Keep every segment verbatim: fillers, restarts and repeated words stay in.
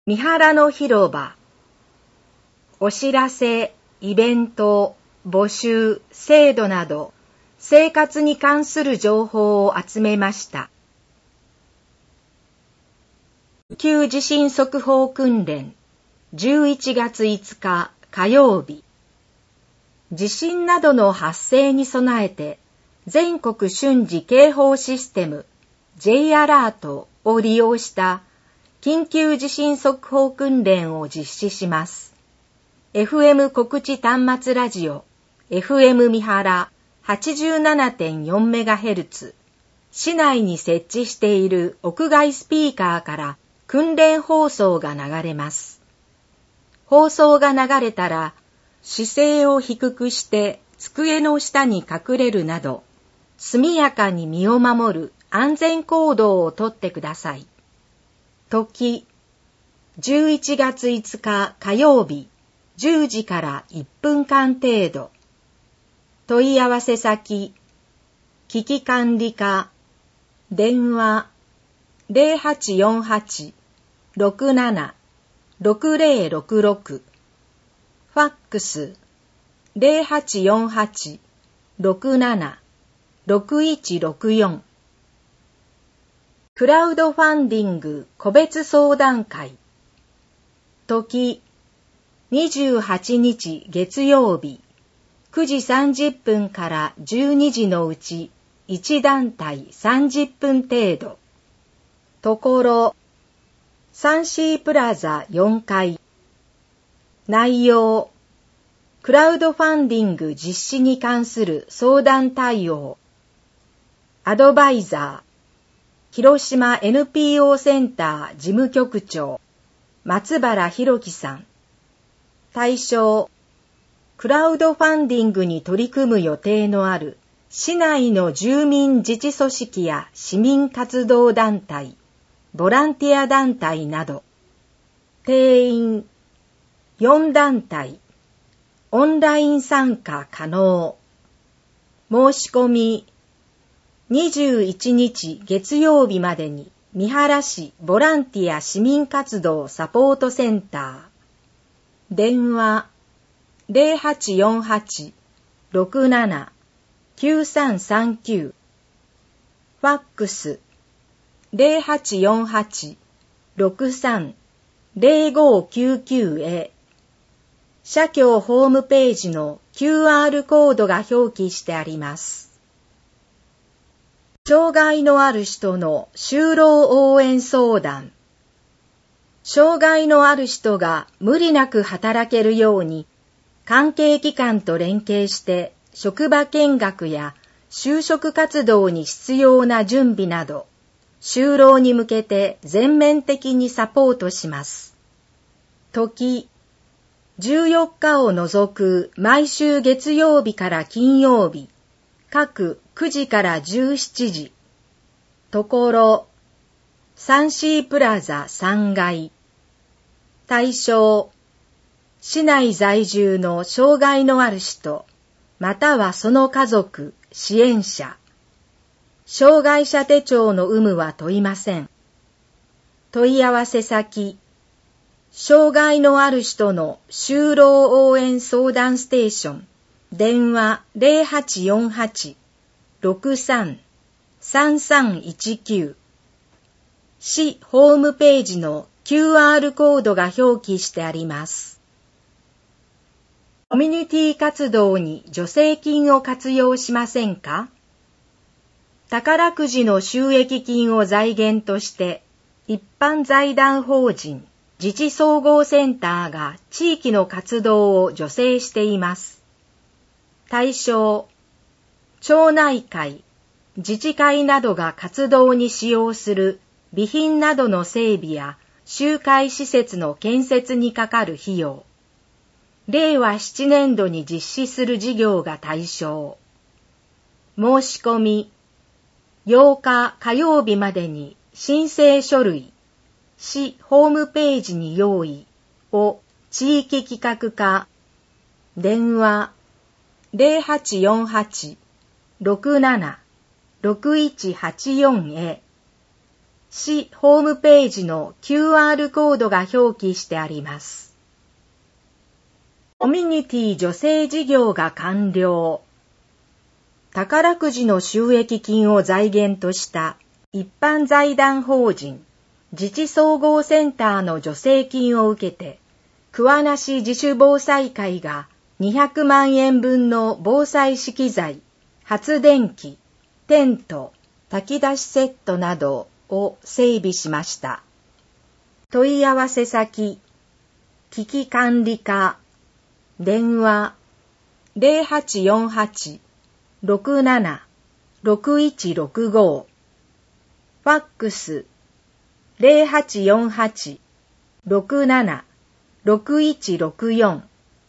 三原の広場。お知らせ、イベント、募集、制度など、生活に関する情報を集めました。緊急地震速報訓練、じゅういちがついつか火曜日。地震などの発生に備えて、全国瞬時警報システム J アラートを利用した緊急地震速報訓練を実施します。エフエム 告知端末ラジオ エフエム 三原 はちじゅうななてんよんメガヘルツ 市内に設置している屋外スピーカーから訓練放送が流れます。放送が流れたら姿勢を低くして机の下に隠れるなど速やかに身を守る安全行動をとってください。時、じゅういちがついつか火曜日じゅうじからいっぷんかん程度。問い合わせ先、危機管理課、電話 ゼロはちよんはち ろくなな ろくゼロろくろく、ファックス ゼロはちよんはち ろくなな ろくいちろくよん、クラウドファンディング個別相談会。時、にじゅうはちにち月曜日、くじさんじゅっぷんからじゅうにじのうちいち団体さんじゅっぷん程度。ところ、サンシープラザよんかい。内容、クラウドファンディング実施に関する相談対応。アドバイザー、広島 エヌピーオー センター事務局長、松原博樹さん。対象、クラウドファンディングに取り組む予定のある市内の住民自治組織や市民活動団体、ボランティア団体など。定員、よん団体。オンライン参加可能。申し込み、にじゅういちにち月曜日までに三原市ボランティア市民活動サポートセンター。電話 ゼロはちよんはち ろくなな きゅうさんさんきゅう、ファックス ゼロはちよんはち ろくさん ゼロごきゅうきゅう へ。社協ホームページの キューアール コードが表記してあります。障害のある人の就労応援相談。障害のある人が無理なく働けるように、関係機関と連携して職場見学や就職活動に必要な準備など、就労に向けて全面的にサポートします。時、じゅうよっかを除く毎週月曜日から金曜日、各くじからじゅうしちじ。ところ、サンシープラザさんがい。対象、市内在住の障害のある人、またはその家族、支援者。障害者手帳の有無は問いません。問い合わせ先、障害のある人の就労応援相談ステーション、電話 ゼロはちよんはち ろくさん さんさんいちきゅう。市ホームページの キューアール コードが表記してあります。コミュニティ活動に助成金を活用しませんか？宝くじの収益金を財源として、一般財団法人自治総合センターが地域の活動を助成しています。対象、町内会、自治会などが活動に使用する備品などの整備や集会施設の建設にかかる費用。れいわななねんどに実施する事業が対象。申し込み、ようか火曜日までに申請書類、市ホームページに用意を地域企画課、電話ゼロはちよんはち ろくなな ろくいちはちよん へ。 市ホームページの キューアール コードが表記してあります。コミュニティ助成事業が完了。宝くじの収益金を財源とした一般財団法人自治総合センターの助成金を受けて、桑名市自主防災会がにひゃくまんえん分の防災資機材、発電機、テント、炊き出しセットなどを整備しました。問い合わせ先、危機管理課、電話 ゼロはちよんはち ろくなな ろくいちろくご、ファックス ゼロはちよんはち ろくなな ろくいちろくよん、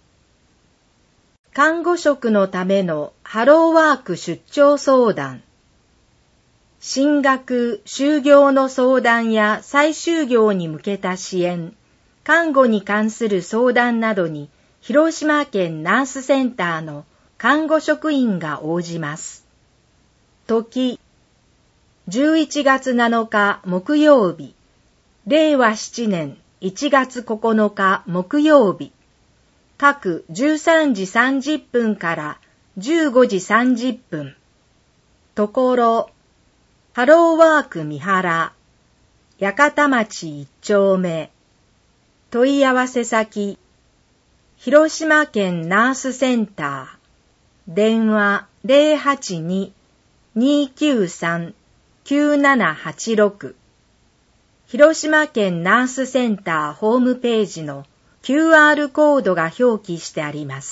看護職のためのハローワーク出張相談、進学・就業の相談や再就業に向けた支援、看護に関する相談などに広島県ナースセンターの看護職員が応じます。時、じゅういちがつなのか木曜日、れいわななねんいちがつここのか木曜日、各じゅうさんじさんじゅっぷんからじゅうごじさんじゅっぷん。ところ、ハローワーク三原、八幡町一丁目。問い合わせ先、広島県ナースセンター。電話 ゼロはちに にーきゅうさん きゅうななはちろく。広島県ナースセンターホームページのキューアール コードが表記してあります。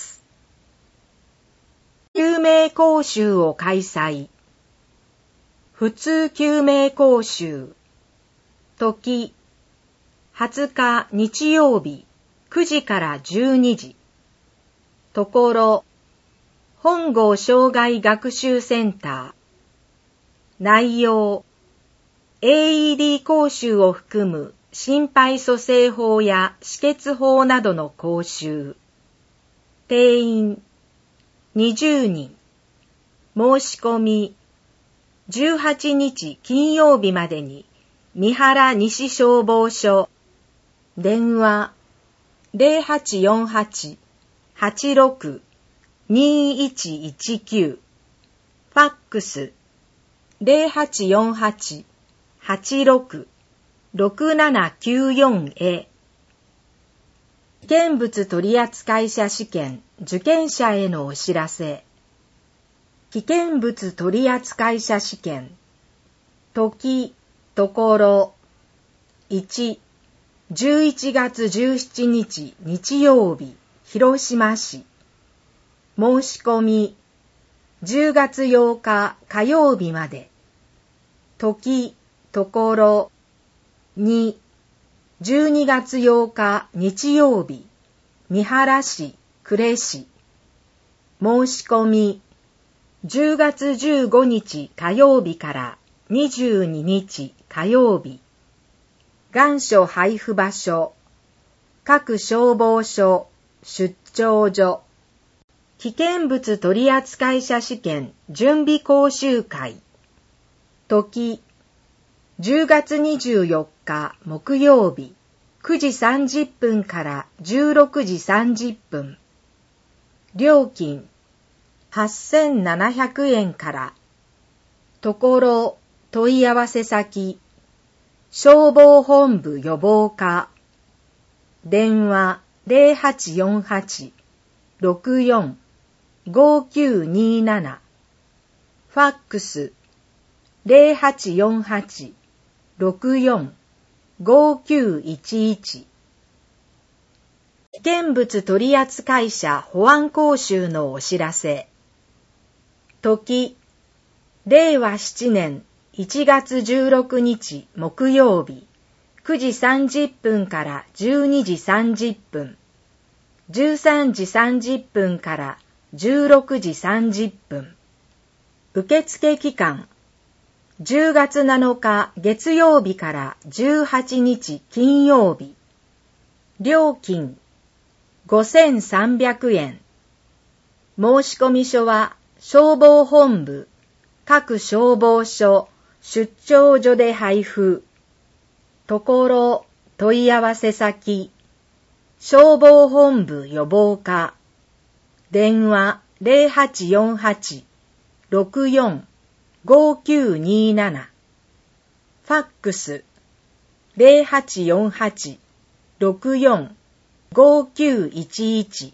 救命講習を開催。普通救命講習。時、はつか日曜日くじからじゅうにじ。ところ、本郷障害学習センター。内容、エーイーディー 講習を含む心肺蘇生法や止血法などの講習。定員にじゅうにん。申し込みじゅうはちにち金曜日までに三原西消防署。電話ゼロはちよんはち はちろく にいちいちきゅう。ファックスゼロはちよんはち はちろく ろくななきゅうよん へ。危険物取扱者試験受験者へのお知らせ。危険物取扱者試験。時、ところ。いち、じゅういちがつじゅうしちにち日曜日、広島市。申し込み、じゅうがつようか火曜日まで。時、ところ。に、じゅうにがつようか日曜日、三原市、呉市。申し込み、じゅうがつじゅうごにち火曜日からにじゅうににち火曜日。願書配布場所、各消防署、出張所。危険物取扱者試験準備講習会。時、じゅうがつにじゅうよっか木曜日、くじさんじゅっぷんからじゅうろくじさんじゅっぷん。料金、はっせんななひゃくえんから。ところ、問い合わせ先、消防本部予防課。電話ゼロはちよんはち ろくよん ごきゅうになな。ファックスゼロはちよんはち ろくよん ごきゅういちいち。危険物取扱者保安講習のお知らせ。時、れいわななねんいちがつじゅうろくにち木曜日、くじさんじゅっぷんからじゅうにじさんじゅっぷん、じゅうさんじさんじゅっぷんからじゅうろくじさんじゅっぷん。受付期間、じゅうがつなのか月曜日からじゅうはちにち金曜日。料金、ごせんさんびゃくえん。申込書は消防本部、各消防署、出張所で配布。 ところ問い合わせ先消防本部予防課電話 ゼロはちよんはち ろくよん ごきゅうになな ファックス ゼロはちよんはち ろくよん ごきゅういちいち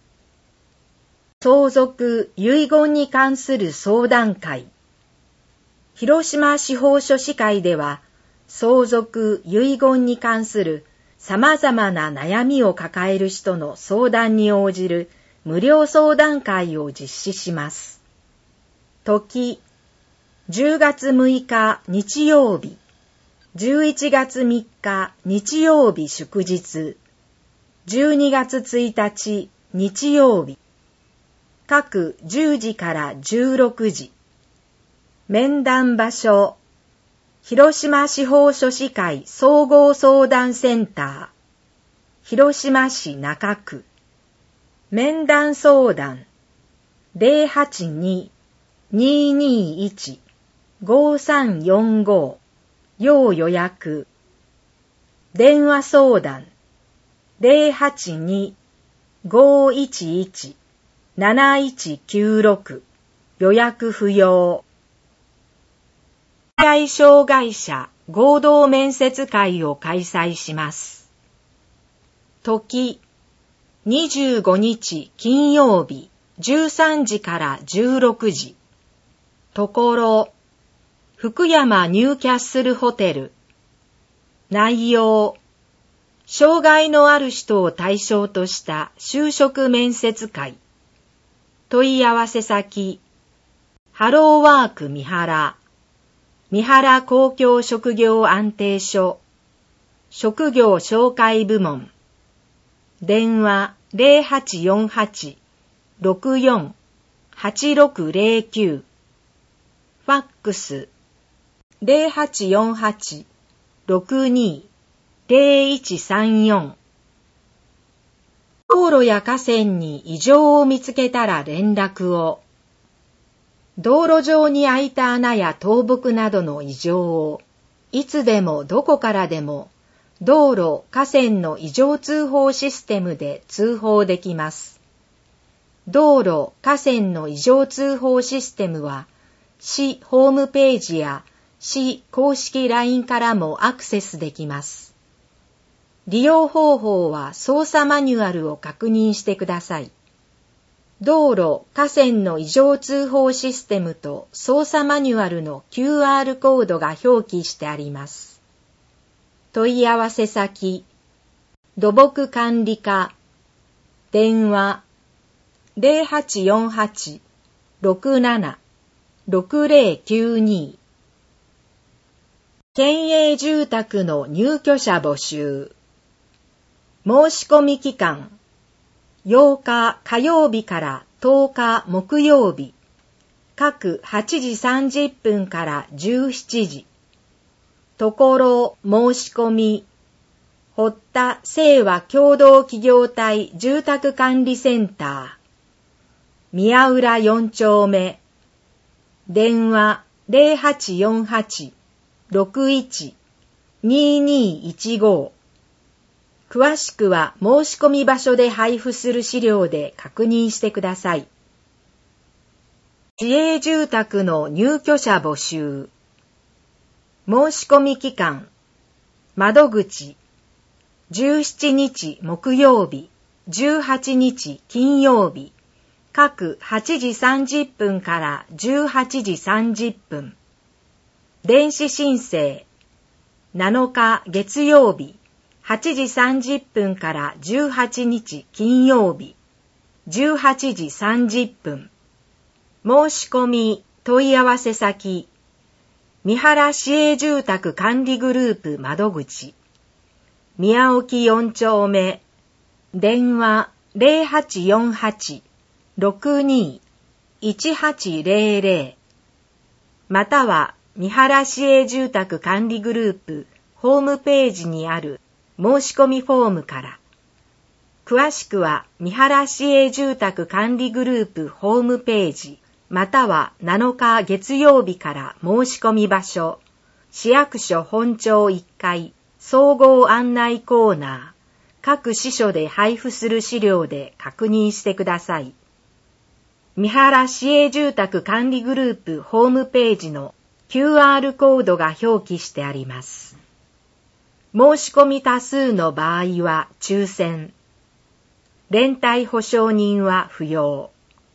相続遺言に関する相談会広島司法書士会では相続遺言に関する様々な悩みを抱える人の相談に応じる無料相談会を実施します。時、じゅうがつむいか日曜日、じゅういちがつみっか日曜日祝日、じゅうにがつついたち日曜日、各じゅうじからじゅうろくじ、面談場所、広島司法書士会総合相談センター、広島市中区、面談相談 ゼロはちに にーにーいち ごさんよんご 要予約、電話相談 ゼロはちに ごいちいち なないちきゅうろく 予約不要。視覚障害者合同面接会を開催します。時、にじゅうごにち金曜日じゅうさんじからじゅうろくじ。ところ、福山ニューキャッスルホテル。内容、障害のある人を対象とした就職面接会。問い合わせ先、ハローワーク三原。三原公共職業安定所、職業紹介部門、電話 ゼロはちよんはち ろくよん はちろくゼロきゅう、ファックス ゼロはちよんはち ろくに ゼロいちさんよん、道路や河川に異常を見つけたら連絡を。道路上に開いた穴や倒木などの異常を、いつでもどこからでも、道路・河川の異常通報システムで通報できます。道路・河川の異常通報システムは、市ホームページや市公式 ライン からもアクセスできます。利用方法は操作マニュアルを確認してください。道路・河川の異常通報システムと操作マニュアルの キューアール コードが表記してあります。問い合わせ先、土木管理課、電話 ゼロはちよんはち ろくなな ろくゼロきゅうに、県営住宅の入居者募集。申し込み期間ようか火曜日からとおか木曜日、各はちじさんじゅっぷんからじゅうしちじ。ところ申し込み、堀田清和共同企業体住宅管理センター、宮浦よんちょうめ、電話 ゼロはちよんはち ろくいち にーにーいちご。詳しくは申し込み場所で配布する資料で確認してください。市営住宅の入居者募集。申し込み期間、窓口、じゅうしちにち木曜日、じゅうはちにち金曜日、各はちじさんじゅっぷんからじゅうはちじさんじゅっぷん。電子申請、なのか月曜日、はちじさんじゅっぷんからじゅうはちにち金曜日、じゅうはちじさんじゅっぷん。申し込み問い合わせ先、三原市営住宅管理グループ窓口、宮沖よんちょうめ、電話 ゼロはちよんはち ろくにーいちはちゼロゼロ、または三原市営住宅管理グループホームページにある申し込みフォームから。詳しくは三原市営住宅管理グループホームページ、またはなのか月曜日から申し込み場所、市役所本町いっかい、 総合案内コーナー、各支所で配布する資料で確認してください。三原市営住宅管理グループホームページの キューアール コードが表記してあります。申し込み多数の場合は抽選。連帯保証人は不要。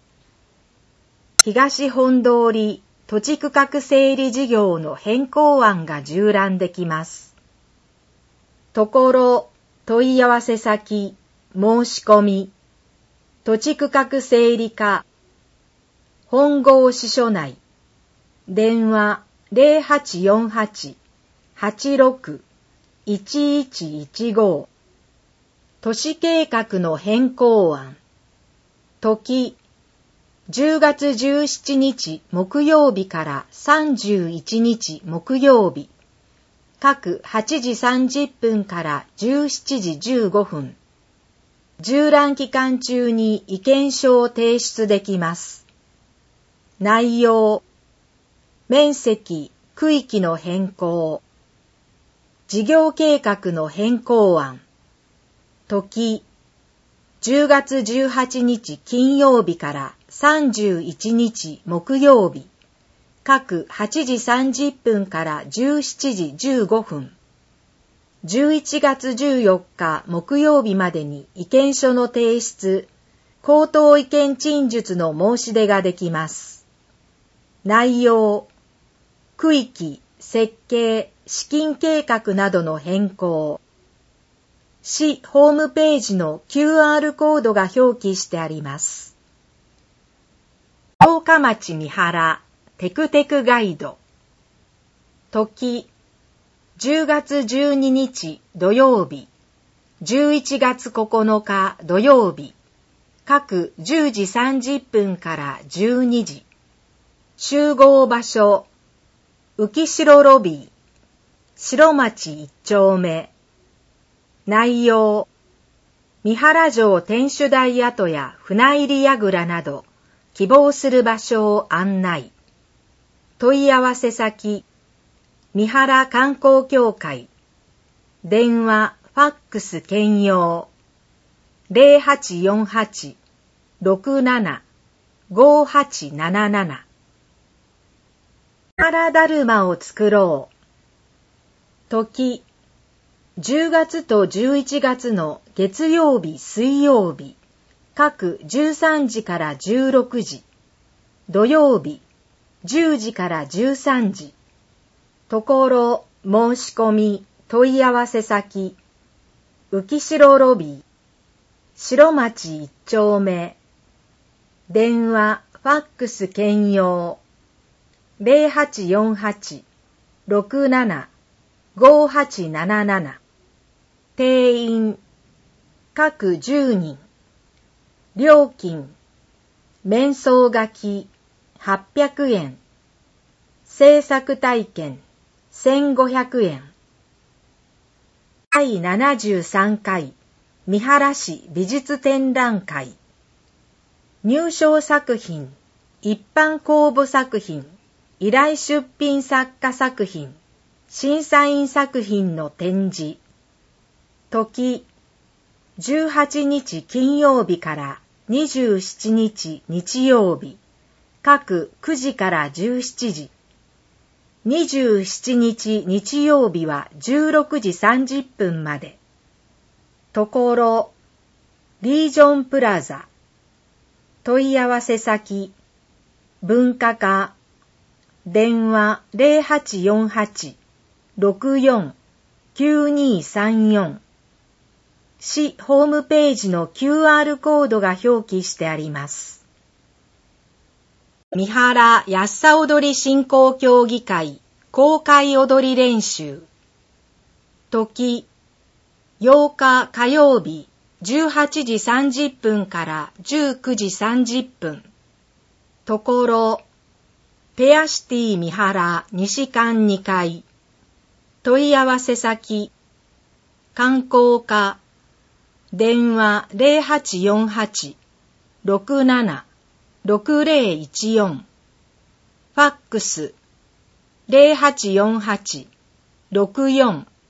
東本通り土地区画整理事業の変更案が縦覧できます。ところ、問い合わせ先、申し込み、土地区画整理課、本郷支所内、電話 ゼロはちよんはち はちろく いちいちいちご、都市計画の変更案、時、じゅうがつじゅうしちにち木曜日からさんじゅういちにち木曜日、各はちじさんじゅっぷんからじゅうしちじじゅうごふん、縦覧期間中に意見書を提出できます。内容、面積、区域の変更、事業計画の変更案、時、じゅうがつじゅうはちにち金曜日からさんじゅういちにち木曜日、各はちじさんじゅっぷんからじゅうしちじじゅうごふん、じゅういちがつじゅうよっか木曜日までに意見書の提出、口頭意見陳述の申し出ができます。内容、区域、設計、資金計画などの変更。市ホームページの キューアール コードが表記してあります。十日町三原テクテクガイド。時、じゅうがつじゅうににち土曜日、じゅういちがつここのか土曜日、各じゅうじさんじゅっぷんからじゅうにじ。集合場所、浮城ロビー、白町一丁目。内容、三原城天守台跡や船入り櫓など、希望する場所を案内。問い合わせ先、三原観光協会。電話、ファックス兼用。ゼロはちよんはち ろくなな ごはちなななな。三原だるまを作ろう。時、じゅうがつとじゅういちがつの月曜日、水曜日、各じゅうさんじからじゅうろくじ、土曜日、じゅうじからじゅうさんじ、ところ、申し込み、問い合わせ先、浮城ロビー、白町一丁目、電話、ファックス兼用、ゼロはちよんはち ろくなな ごはちなななな。定員、各じゅうにん。料金、面相書き、はっぴゃくえん。制作体験、せんごひゃくえん。だいななじゅうさんかい、三原市美術展覧会。入賞作品、一般公募作品、依頼出品作家作品、審査員作品の展示。時、じゅうはちにち金曜日からにじゅうしちにち日曜日、各くじからじゅうしちじ。にじゅうしちにち日曜日はじゅうろくじさんじゅっぷんまで。ところ、リージョンプラザ。問い合わせ先、文化課。電話 ゼロはちよんはち ろくよん きゅうにさんよん。市ホームページの キューアール コードが表記してあります。三原やっさ踊り振興協議会公開踊り練習。時、ようか火曜日じゅうはちじさんじゅっぷんからじゅうくじさんじゅっぷん。ところ、ペアシティ三原西館にかい。問い合わせ先、観光課。電話 ゼロはちよんはち ろくなな ろくゼロいちよん。ファックス ゼロはちよんはち ろくよん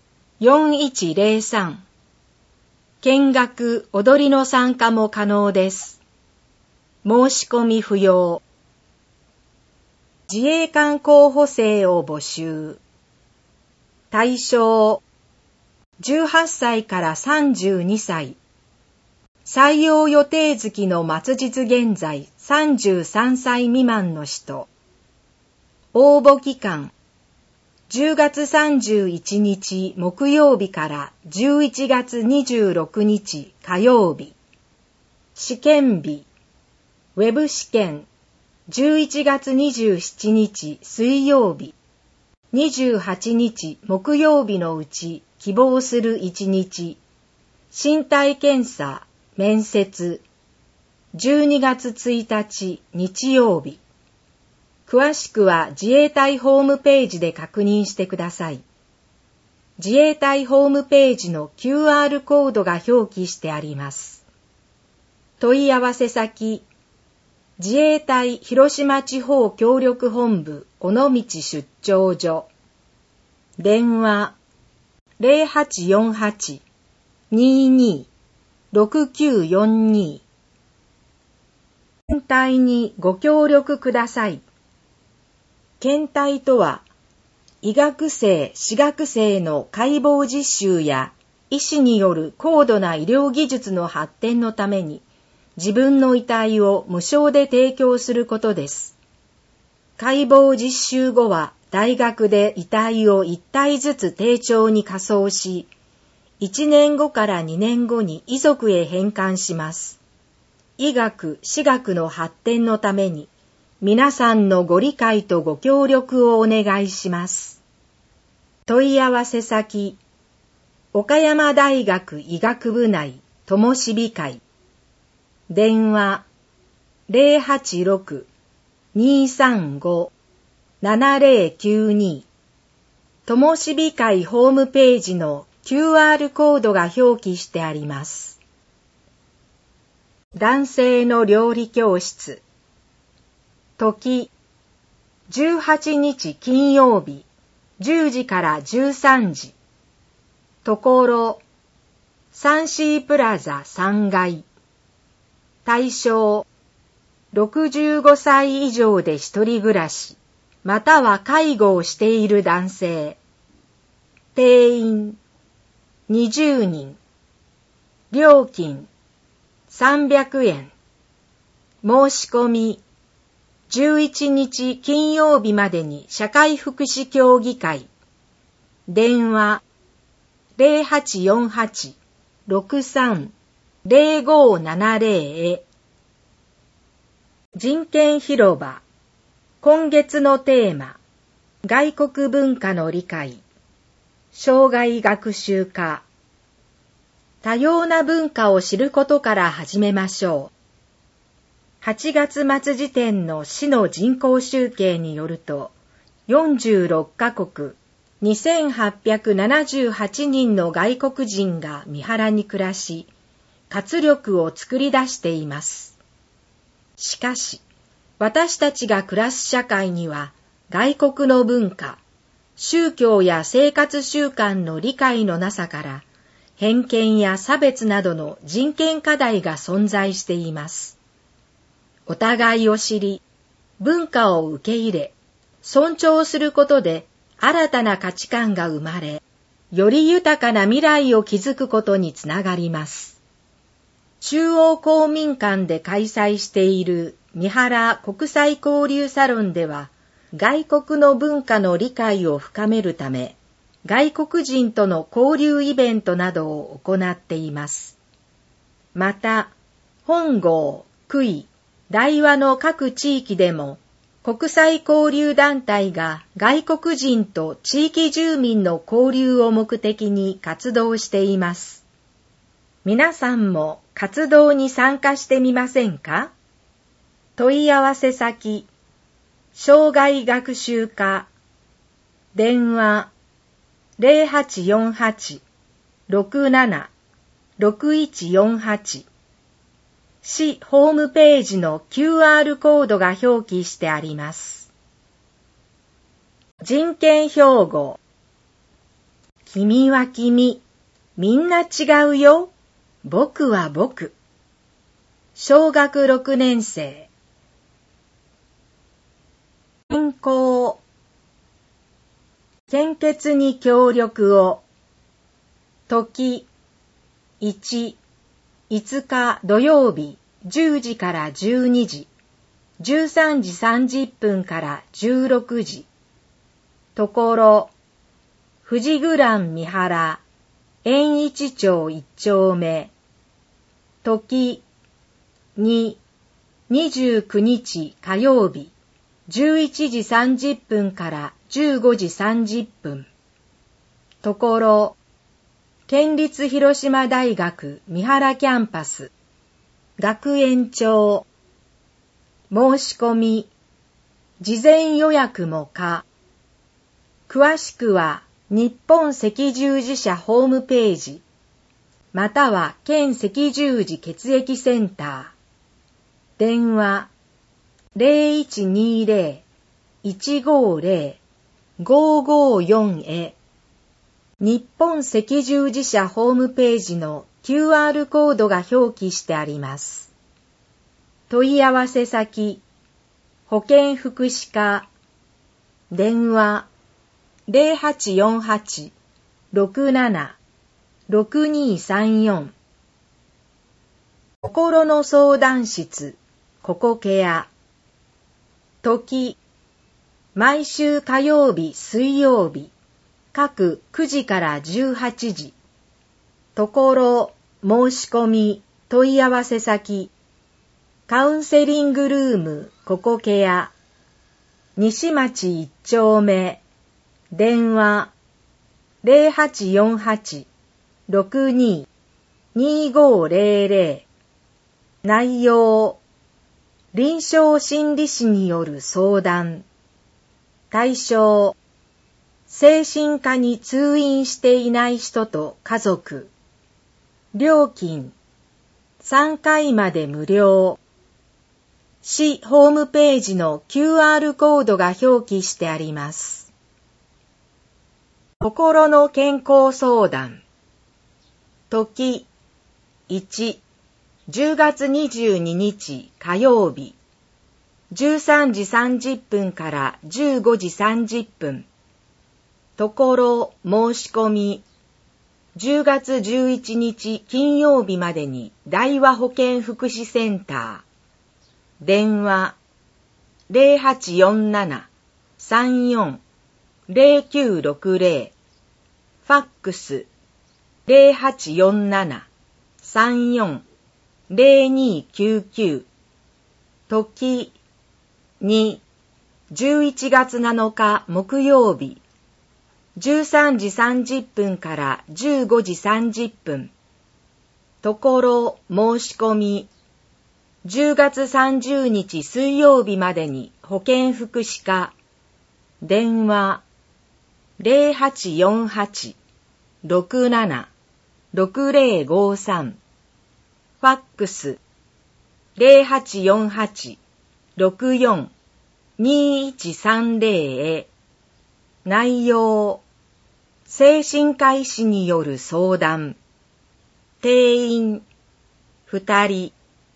よんいちゼロさん。見学・踊りの参加も可能です。申し込み不要。自衛官候補生を募集。対象じゅうはっさいからさんじゅうにさい。採用予定月の末日現在さんじゅうさんさい未満の人。応募期間じゅうがつさんじゅういちにち木曜日からじゅういちがつにじゅうろくにち火曜日。試験日ウェブ試験じゅういちがつにじゅうしちにち水曜日。にじゅうはちにち木曜日のうち希望するいちにち。身体検査、面接。じゅうにがつついたち日曜日。詳しくは自衛隊ホームページで確認してください。自衛隊ホームページの キューアール コードが表記してあります。問い合わせ先、自衛隊広島地方協力本部尾道出張所。電話ゼロはちよんはち にーにー ろくきゅうよんにー。検体にご協力ください。検体とは、医学生・歯学生の解剖実習や医師による高度な医療技術の発展のために、自分の遺体を無償で提供することです。解剖実習後は大学で遺体をいったいずつ丁重に火葬し、いちねんごからにねんごに遺族へ返還します。医学・歯学の発展のために、皆さんのご理解とご協力をお願いします。問い合わせ先、岡山大学医学部内灯火会。電話ゼロはちろく にーさんご ななゼロきゅうに。灯火会ホームページの キューアール コードが表記してあります。男性の料理教室。時じゅうはちにち金曜日じゅうじからじゅうさんじ。ところサンシープラザさんがい。対象ろくじゅうごさい以上で一人暮らしまたは介護をしている男性。定員にじゅうにん。料金さんびゃくえん。申し込みじゅういちにち金曜日までに社会福祉協議会。電話ゼロはちよんはち ろくさん ゼロごななゼロ へ。人権広場。今月のテーマ、外国文化の理解。生涯学習家。多様な文化を知ることから始めましょう。はちがつ末時点の市の人口集計によると、よんじゅうろっかこく、にせんはっぴゃくななじゅうはちにんの外国人が三原に暮らし、活力を作り出しています。しかし、私たちが暮らす社会には、外国の文化、宗教や生活習慣の理解のなさから、偏見や差別などの人権課題が存在しています。お互いを知り、文化を受け入れ、尊重することで新たな価値観が生まれ、より豊かな未来を築くことにつながります。中央公民館で開催している三原国際交流サロンでは、外国の文化の理解を深めるため、外国人との交流イベントなどを行っています。また、本郷、久井、大和の各地域でも国際交流団体が外国人と地域住民の交流を目的に活動しています。皆さんも活動に参加してみませんか？問い合わせ先、生涯学習課。電話ゼロはちよんはち ろくなな ろくいちよんはち。市ホームページの キューアール コードが表記してあります。人権標語。 君は君、みんな違うよ。僕は僕。小学ろくねん生。健康。献血に協力を。時、いち、いつか土曜日じゅうじからじゅうにじ、じゅうさんじさんじゅっぷんからじゅうろくじ。ところ、富士グラン三原、円一町一丁目。時、に、にじゅうくにち火曜日、じゅういちじさんじゅっぷんからじゅうごじさんじゅっぷん。ところ、県立広島大学三原キャンパス、学園長。申し込み、事前予約も可。詳しくは日本赤十字社ホームページ、または県赤十字血液センター。電話 ゼロいちにゼロ いちごゼロ ごごよん へ。日本赤十字社ホームページの キューアール コードが表記してあります。問い合わせ先、保健福祉課、電話 ゼロはちよんはち ろくなな ろくにさんよん。心の相談室、ココケア。時、毎週火曜日、水曜日、各くじからじゅうはちじ。ところ、申し込み、問い合わせ先、カウンセリングルーム、ココケア。西町一丁目。電話、ゼロはちよんはち ろくに にごゼロゼロ。内容、臨床心理士による相談。対象、精神科に通院していない人と家族。料金、さんかいまで無料。市ホームページの キューアール コードが表記してあります。心の健康相談。時、いち、じゅうがつにじゅうににち火曜日、じゅうさんじさんじゅっぷんからじゅうごじさんじゅっぷん。ところ、申し込み、じゅうがつじゅういちにち金曜日までに大和保健福祉センター。電話、ゼロはちよんなな さんよん ゼロきゅうろくゼロ。ファックス、ゼロはちよんなな さんよん ゼロにきゅうきゅう。時、に、じゅういちがつなのか木曜日、じゅうさんじさんじゅっぷんからじゅうごじさんじゅっぷん。ところ、申し込み、じゅうがつさんじゅうにち水曜日までに保健福祉課。電話、ゼロはちよんはち ろくなな ろくゼロごさん。ファックス、ゼロはちよんはち ろくよん にいちさんゼロ へ。内容、精神科医師による相談。定員、ふたり。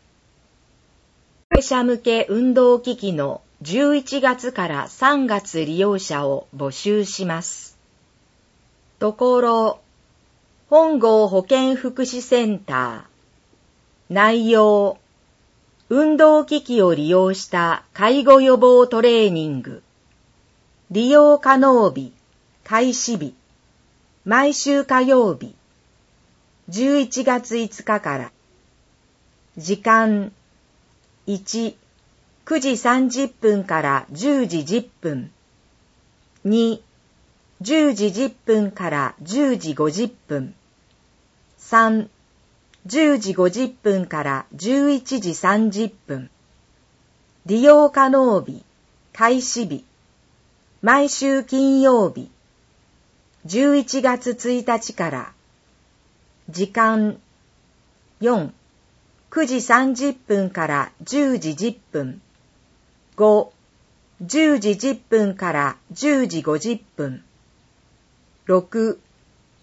高齢者向け運動機器のじゅういちがつからさんがつ利用者を募集します。ところ、本郷保健福祉センター。内容、運動機器を利用した介護予防トレーニング。利用可能日、開始日。毎週火曜日。じゅういちがついつかから。時間、いち、くじさんじゅっぷんからじゅうじじゅっぷん。に、じゅうじじゅっぷんからじゅうじごじゅっぷん。さん、じゅうじごじゅっぷんからじゅういちじさんじゅっぷん。利用可能日、開始日。毎週金曜日。じゅういちがつついたちから。時間、よん、くじさんじゅっぷんからじゅうじじゅっぷん。ご、じゅうじじゅっぷんからじゅうじごじゅっぷん。ろく、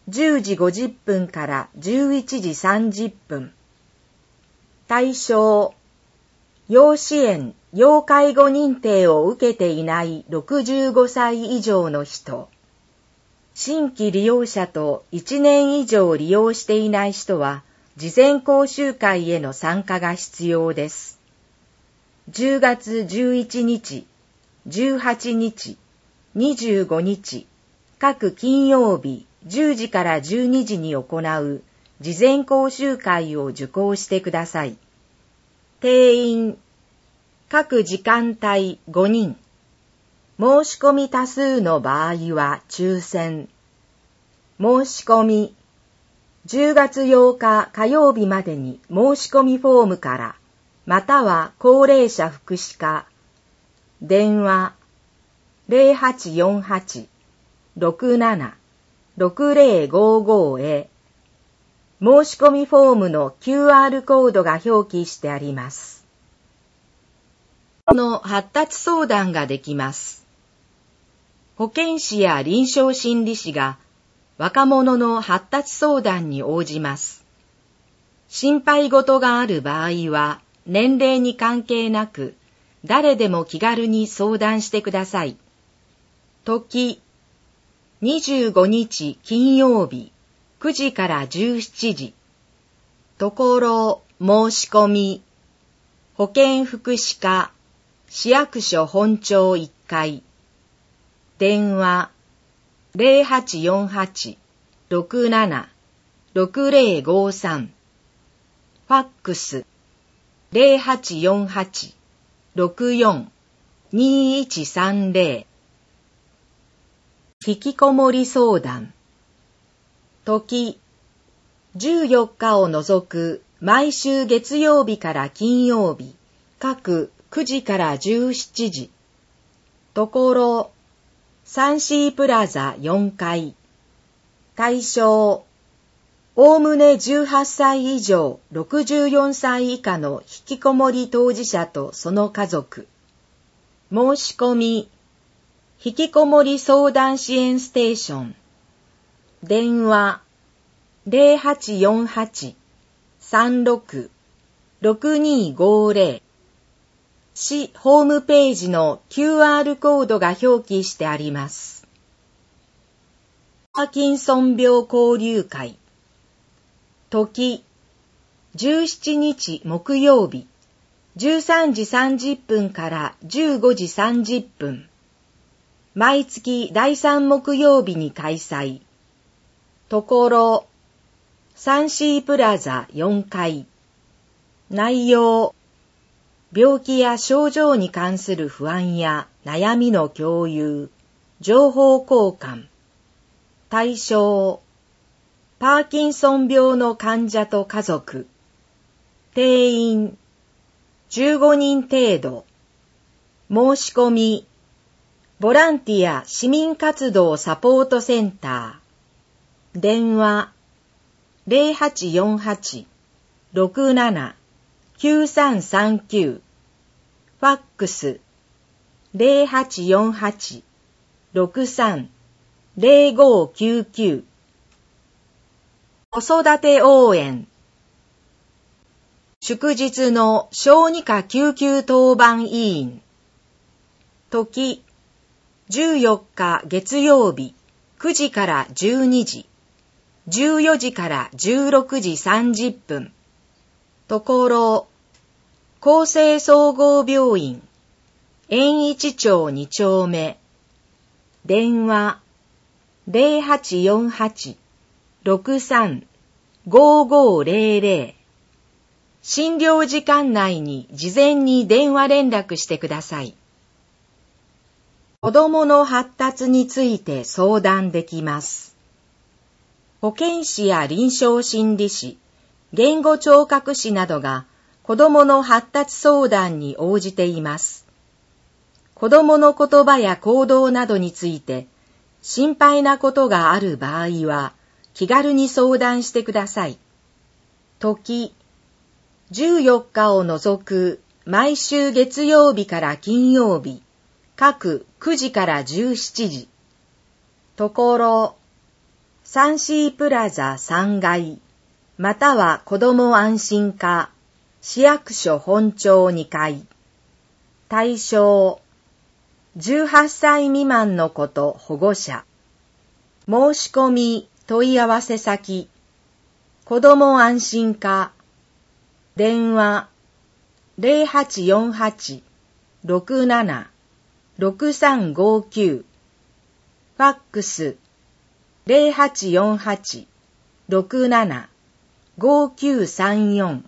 じゅうじごじゅっぷんからじゅういちじさんじゅっぷん。対象、要支援・要介護認定を受けていないろくじゅうごさい以上の人。新規利用者といちねん以上利用していない人は、事前講習会への参加が必要です。じゅうがつじゅういちにち、じゅうはちにち、にじゅうごにち、各金曜日じゅうじからじゅうにじに行う事前講習会を受講してください。定員、各時間帯ごにん。申し込み多数の場合は抽選。申し込み、じゅうがつようか火曜日までに申し込みフォームから、または高齢者福祉課、電話 ゼロはちよんはち ろくなな ろくゼロごご へ、申し込みフォームの キューアール コードが表記してあります。の発達相談ができます。保健師や臨床心理士が若者の発達相談に応じます。心配事がある場合は年齢に関係なく誰でも気軽に相談してください。時、にじゅうごにち金曜日くじからじゅうしちじ。ところ、申し込み、保健福祉課、市役所本庁いっかい。電話、ゼロはちよんはち ろくなな ろくゼロごさん。ファックス、ゼロはちよんはち ろくよん にいちさんゼロ。引きこもり相談。時、じゅうよっかを除く毎週月曜日から金曜日、各くじからじゅうしちじ。ところ、サンシープラザよんかい。対象、おおむねじゅうはっさい以上ろくじゅうよんさい以下の引きこもり当事者とその家族。申し込み、引きこもり相談支援ステーション。電話、ゼロはちよんはち さんろく ろくにごゼロ。市ホームページの キューアール コードが表記してあります。パーキンソン病交流会。時、じゅうしちにち木曜日、じゅうさんじさんじゅっぷんからじゅうごじさんじゅっぷん。毎月だいさん木曜日に開催。ところ、サンシープラザよんかい。内容、病気や症状に関する不安や悩みの共有、情報交換。対象、パーキンソン病の患者と家族。定員、じゅうごにん程度。申し込み、ボランティア市民活動サポートセンター。電話、ゼロはちよんはち ろくなな きゅうさんさんきゅう。ファックス、ゼロはちよんはち ろくさん ゼロごきゅうきゅう。子育て応援。祝日の小児科救急当番委員。時、じゅうよっか月曜日くじからじゅうにじ、じゅうよじからじゅうろくじさんじゅっぷん。ところ、厚生総合病院、円一町に丁目。電話、ゼロはちよんはち ろくさん ごごゼロゼロ。診療時間内に事前に電話連絡してください。子どもの発達について相談できます。保健師や臨床心理士、言語聴覚士などが子どもの発達相談に応じています。子どもの言葉や行動などについて心配なことがある場合は気軽に相談してください。時、じゅうよっかを除く毎週月曜日から金曜日、各くじからじゅうしちじ。ところ、 サンシープラザさんがい、または子ども安心課、市役所本庁にかい。対象、じゅうはっさい未満の子と保護者。申し込み問い合わせ先、子ども安心課、電話 ゼロはちよんはち ろくなな ろくさんごきゅう、ファックスゼロはちよんはち ろくなな ごきゅうさんよん。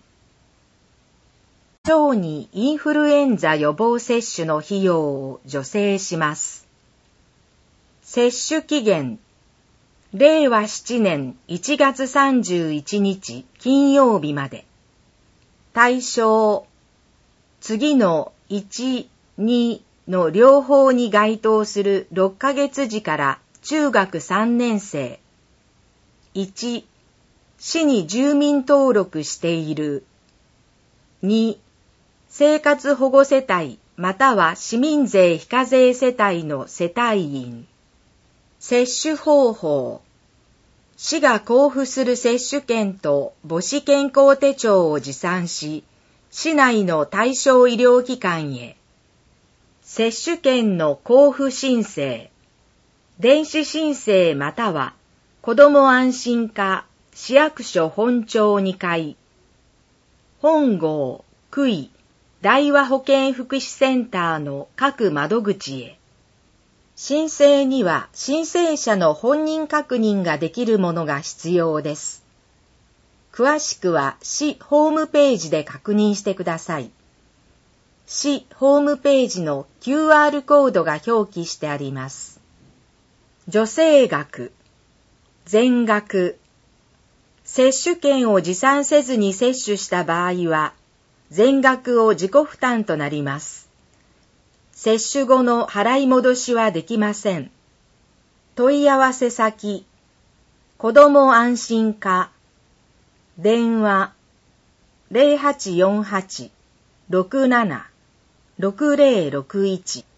小児インフルエンザ予防接種の費用を助成します。接種期限、れいわななねんいちがつさんじゅういちにち金曜日まで。対象、次のいち、にの両方に該当するろっかげつじから中学さんねんせい。いち、市に住民登録している。に、生活保護世帯または市民税非課税世帯の世帯員。接種方法。市が交付する接種券と母子健康手帳を持参し、市内の対象医療機関へ。接種券の交付申請。電子申請または子ども安心課市役所本庁にかい。本郷、区医、大和保健福祉センターの各窓口へ。申請には申請者の本人確認ができるものが必要です。詳しくは市ホームページで確認してください。市ホームページの キューアール コードが表記してあります。助成額、全額。接種券を持参せずに接種した場合は、全額を自己負担となります。接種後の払い戻しはできません。問い合わせ先、子ども安心課、電話ゼロはちよんはち ろくなな ろくぜろろくいち。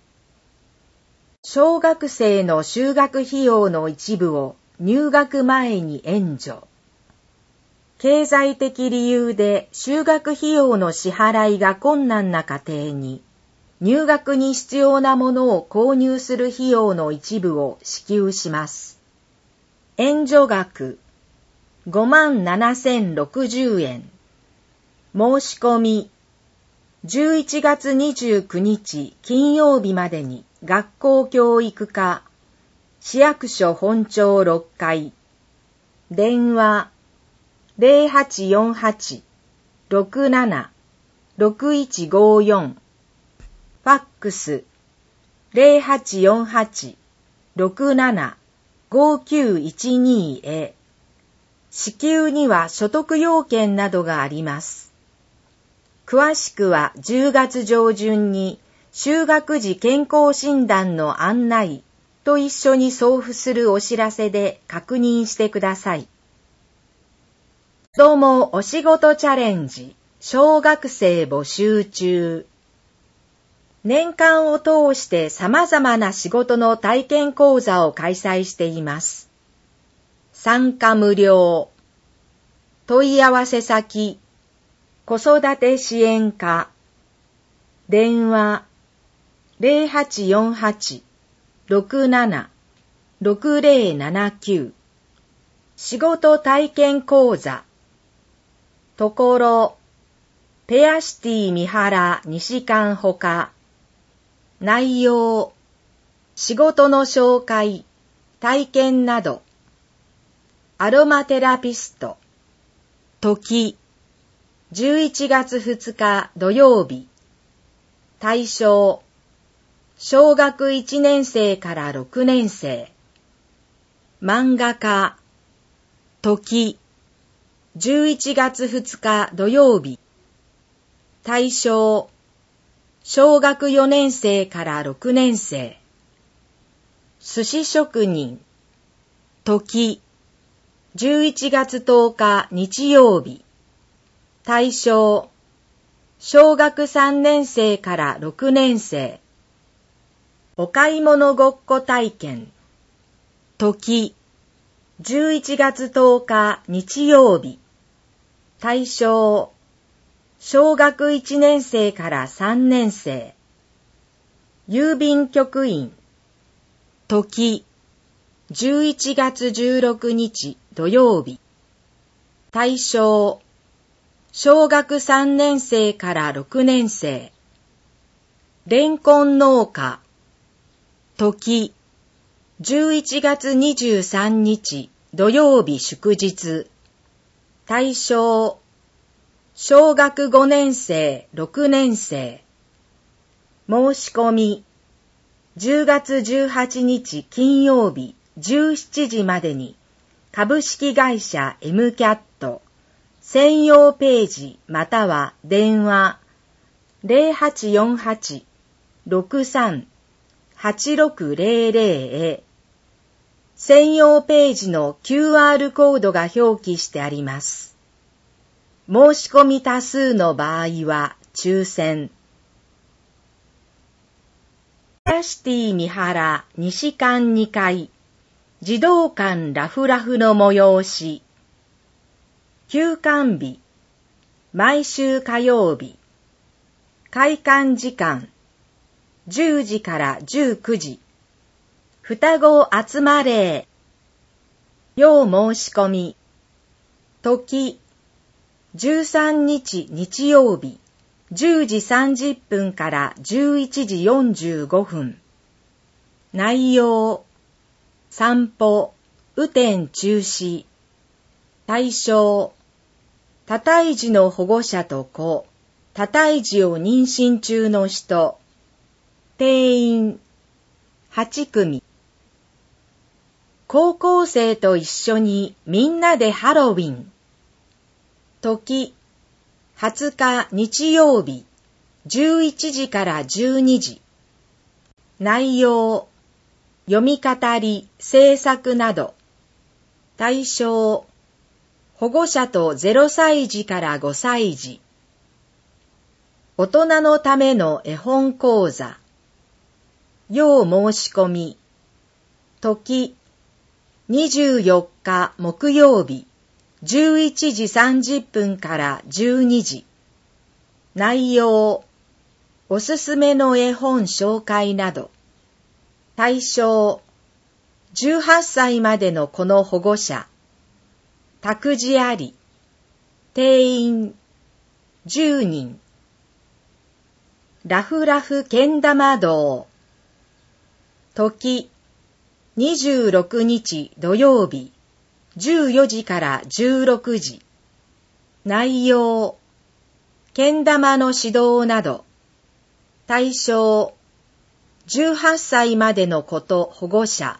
小学生の就学費用の一部を入学前に援助。経済的理由で就学費用の支払いが困難な家庭に、入学に必要なものを購入する費用の一部を支給します。援助額ごまんななせんろくじゅうえん。申し込みじゅういちがつにじゅうくにち金曜日までに学校教育課市役所本庁ろっかい。電話ゼロはちよんはち ろくなな ろくいちごよん。ファックスゼロはちよんはち ろくなな ごきゅういちにへ。支給には所得要件などがあります。詳しくはじゅうがつ上旬に就学時健康診断の案内と一緒に送付するお知らせで確認してください。子どもお仕事チャレンジ小学生募集中。年間を通して様々な仕事の体験講座を開催しています。参加無料。問い合わせ先、子育て支援課。電話ゼロはちよんはち ろくなな ろくぜろななきゅう。仕事体験講座。ところ、ペアシティ三原西館ほか。内容、仕事の紹介、体験など。アロマテラピスト。時、じゅういちがつふつか土曜日。対象、小学いちねんせいからろくねんせい。漫画家。時、じゅういちがつふつか土曜日。対象、小学よねんせいからろくねんせい。寿司職人。時、じゅういちがつとおか日曜日。対象、小学さんねんせいからろくねんせい。お買い物ごっこ体験。時、 じゅういちがつとおか日曜日。対象、小学いちねん生からさんねん生。郵便局員。時、じゅういちがつじゅうろくにち土曜日。対象、小学さんねん生からろくねん生。レンコン農家。時、じゅういちがつにじゅうさんにち土曜日祝日。対象、小学ごねん生、ろくねん生。申し込み、じゅうがつじゅうはちにち金曜日じゅうしちじまでに株式会社 エムキャット 専用ページまたは電話 ゼロはちよんはち ろくさん はちろくゼロゼロ へ専用ページの キューアール コードが表記してあります。申し込み多数の場合は抽選。シティ三原西館にかい児童館ラフラフの催し。休館日、毎週火曜日。開館時間、じゅうじからじゅうくじ。双子集まれ。要申し込み。時、じゅうさんにち日曜日、じゅうじさんじゅっぷんからじゅういちじよんじゅうごふん。内容、散歩、雨天中止。対象、多胎児の保護者と子、多胎児を妊娠中の人。定員、はちくみ。高校生と一緒にみんなでハロウィン。時、はつか日曜日、じゅういちじからじゅうにじ。内容、読み語り、制作など。対象、保護者とゼロさいじからごさいじ。大人のための絵本講座。要申し込み。時、にじゅうよっか木曜日、じゅういちじさんじゅっぷんからじゅうにじ。内容、おすすめの絵本紹介など。対象、じゅうはっさいまでの子の保護者。託児あり。定員、じゅうにん。ラフラフけん玉道。時、にじゅうろくにち土曜日、じゅうよじからじゅうろくじ。内容、けん玉の指導など。対象、じゅうはっさいまでの子と保護者。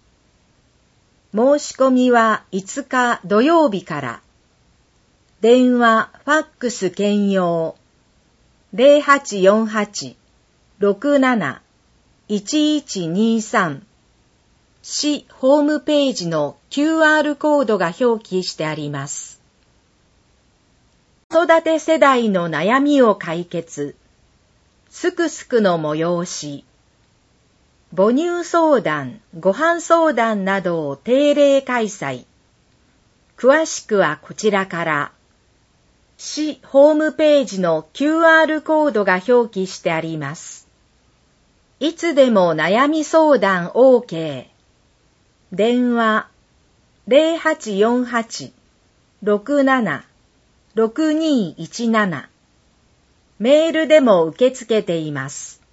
申し込みはいつか土曜日から。電話、ファックス兼用。ゼロはちよんはち ろくなな いちいちにさん。市ホームページの キューアール コードが表記してあります。子育て世代の悩みを解決。すくすくの催し。母乳相談、ご飯相談などを定例開催。詳しくはこちらから。市ホームページの キューアール コードが表記してあります。いつでも悩み相談 OK。電話 ゼロはちよんはち ろくなな ろくにいちなな。メールでも受け付けています。